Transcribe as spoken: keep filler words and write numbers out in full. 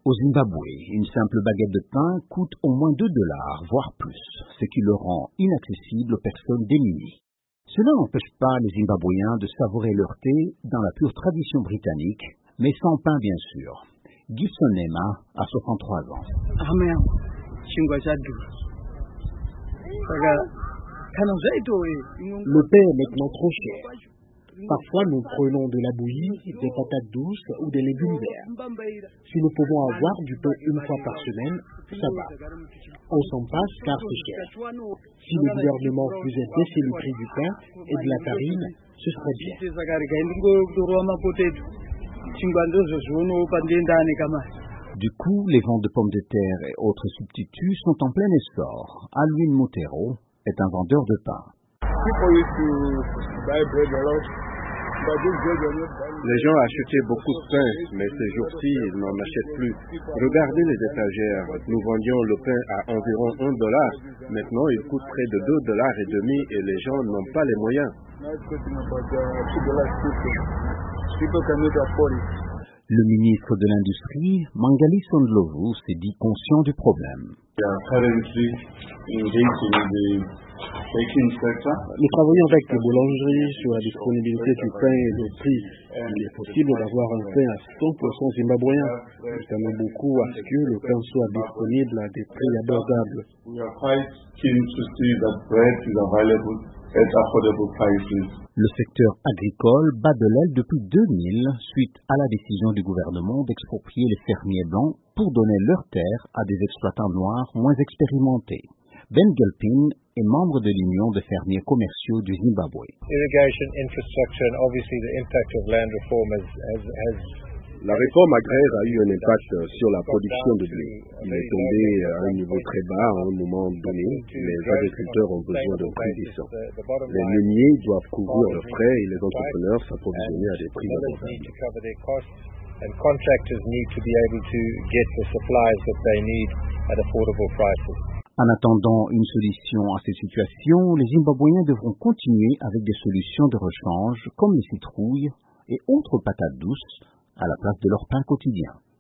Au Zimbabwe, une simple baguette de pain coûte au moins deux dollars, voire plus, ce qui le rend inaccessible aux personnes démunies. Cela n'empêche pas les Zimbabwéens de savourer leur thé dans la pure tradition britannique, mais sans pain bien sûr. Gibson Nema a soixante-trois ans. Le pain est maintenant trop cher. Parfois, nous prenons de la bouillie, des patates douces ou des légumes verts. Si nous pouvons avoir du pain une fois par semaine, ça va. On s'en passe car c'est cher. Si le gouvernement faisait baisser le prix du pain et de la farine, ce serait bien. Du coup, les ventes de pommes de terre et autres substituts sont en plein essor. Alwin Montero est un vendeur de pain. Les gens achetaient beaucoup de pain, mais ces jours-ci, ils n'en achètent plus. Regardez les étagères. Nous vendions le pain à environ un dollar. Maintenant, il coûte près de deux dollars et demi et les gens n'ont pas les moyens. Le ministre de l'Industrie, Mangali Sondlovu, s'est dit conscient du problème. Nous travaillons avec les boulangeries sur la disponibilité du pain et le prix. Il est possible d'avoir un pain à cent pour cent zimbabwéen. Nous tenons beaucoup à ce que le pain soit disponible à des prix abordables. Le secteur agricole bat de l'aile depuis deux mille suite à la décision du gouvernement d'exproprier les fermiers blancs pour donner leurs terres à des exploitants noirs moins expérimentés. Ben Gilpin est membre de l'Union de fermiers commerciaux du Zimbabwe. La réforme agraire a eu un impact sur la production de blé. Il est tombé à un niveau très bas à un moment donné. Les agriculteurs ont besoin d'un prix décent. Les meuniers doivent couvrir leurs frais et les entrepreneurs s'approvisionner à des prix abordables. And contractors need to be able to get the supplies that they need at affordable prices. En attendant une solution à cette situation, les Zimbabwéens devront continuer avec des solutions de rechange comme les citrouilles et autres patates douces à la place de leur pain quotidien.